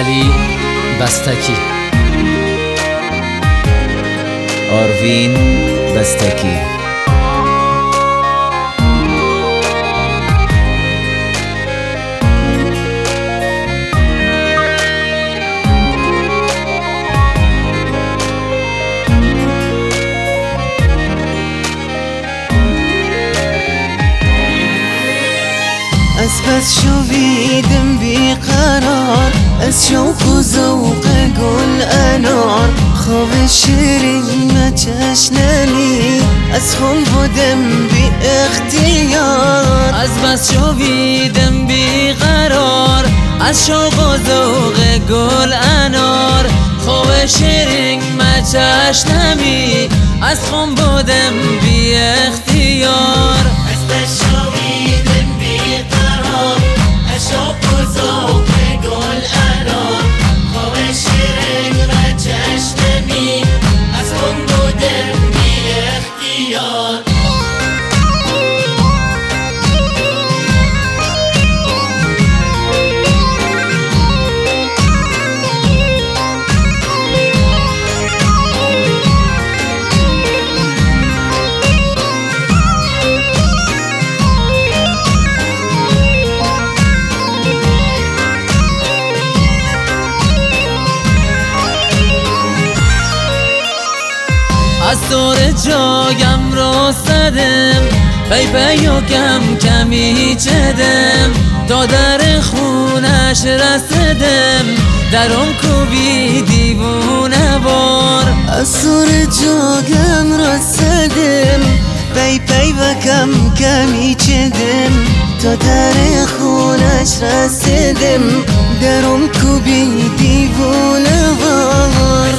علی بستکی. آروین بستکی. از بس شویدم بیقرار، از شوق و ذوق گل انار، خواب شیرین چشنمی از خون بودم بی اختیار. از بس شویدم بیقرار، از شوق و ذوق گل انار، خواب شیرین چشنمی از خون بودم بی اختیار. از بس شویدم بیقرار، از شوق و ذوق گل انار، خواب شیرین چشنمی از خون بودم بی اختیار. از دور جایم رو زدم، پی پی و کم کمی چدم، تا در خونش رسیدم، درم کوبی دیوونه وار. از دور جایم رو زدم، پی پی و کم کمی چدم، تا در خونش رسیدم، درم کوبی دیوونه وار.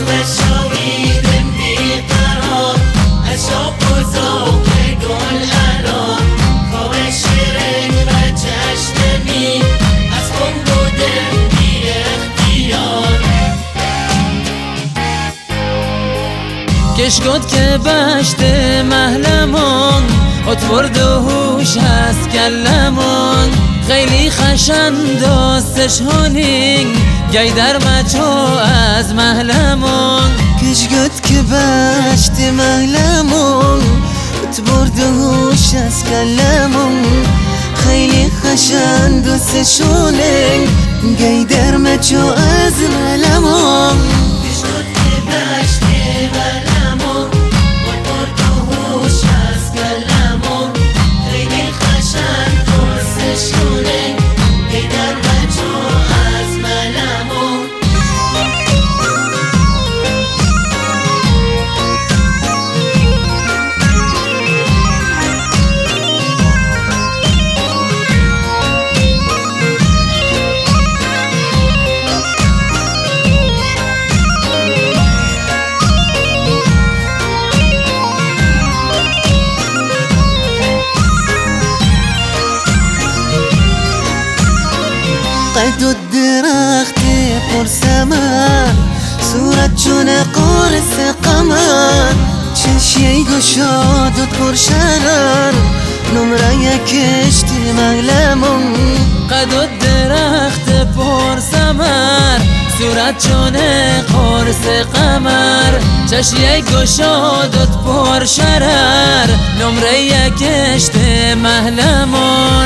کشگد که بشت محلمون اتورد و هوش هست کلمون، خیلی خشن داستش هونین گی در مچو از محلمون. کشگد که بشت محلمون اتورد و هوش هست کلمون، خیلی خشن داستش هونین گی در مچو از محلمون. کشگد که بشت محلمون اتورد و هوش هست کلمون، خیلی خشن داستش هونین گی در مچو از محلمون. قد و درخت پرثمر، صورت چون قرص قمر، چشیه گشادت پرشرر، نمره کشت محلمون. قد و درخت پرثمر، صورت چون قرص قمر، چشیه گشادت پرشرر، نمره کشت محلمون.